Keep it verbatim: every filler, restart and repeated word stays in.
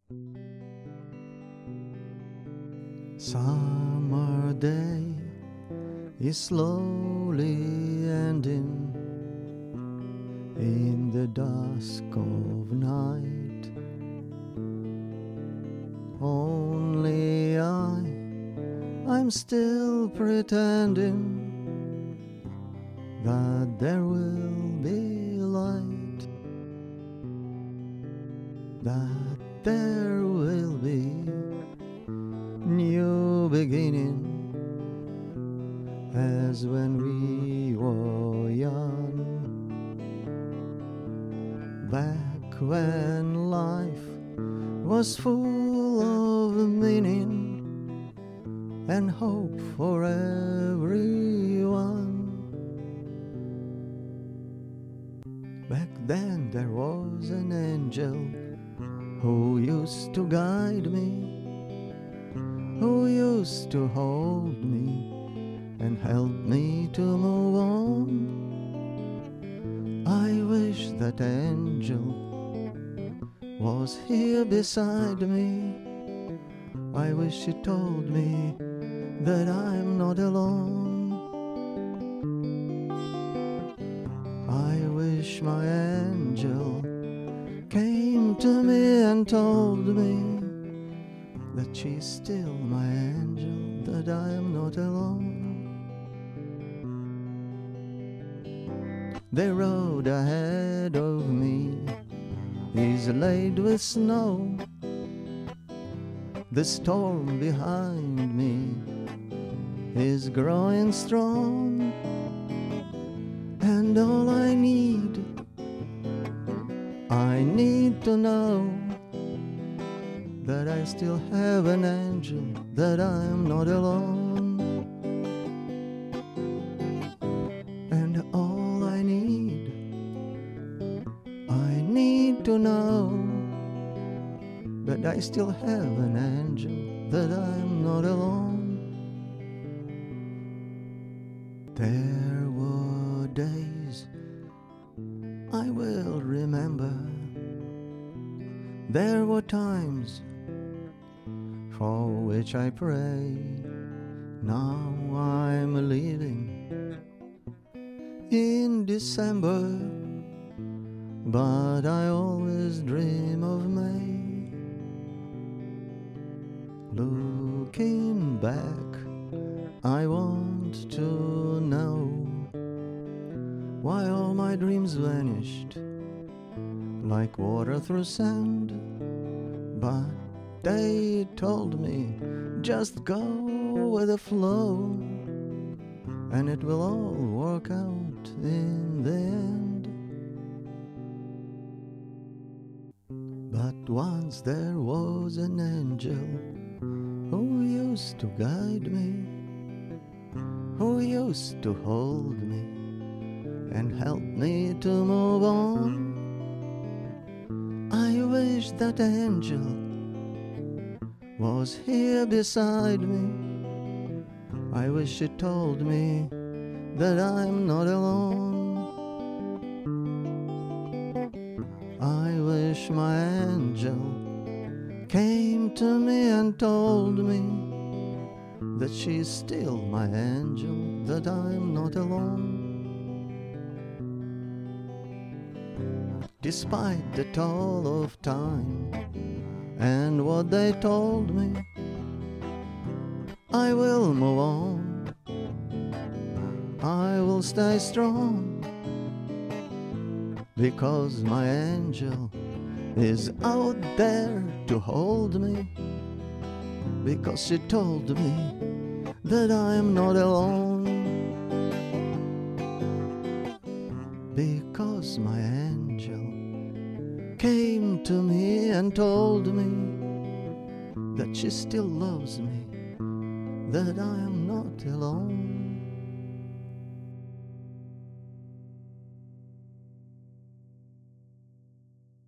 Summer day is slowly ending in the dusk of night. Only I, I'm still pretending that there will be light, that there will be new beginning, as when we were young, back when life was full of meaning and hope for everyone. Back then there was an angel who used to guide me, who used to hold me and help me to move on. I wish that angel was here beside me. I wish he told me that I'm not alone. I wish my angel came to me and told me that she's still my angel, that I am not alone. The road ahead of me is laid with snow. The storm behind me is growing strong, and all I need, I need to know that I still have an angel, that I am not alone. And all I need, I need to know that I still have an angel, that I am not alone. There were days I will remember. There were times for which I pray. Now I'm living in December, but I always dream of May. Looking back, I want to know why all my dreams vanished like water through sand. But they told me, just go with the flow, and it will all work out in the end. But once there was an angel who used to guide me, who used to hold me and help me to move on. I wish that angel was here beside me. I wish she told me that I'm not alone. I wish my angel came to me and told me that she's still my angel, that I'm not alone. Despite the toll of time and what they told me, I will move on, I will stay strong, because my angel is out there to hold me, because she told me that I am not alone, because my angel came to me and told me that she still loves me, that I am not alone.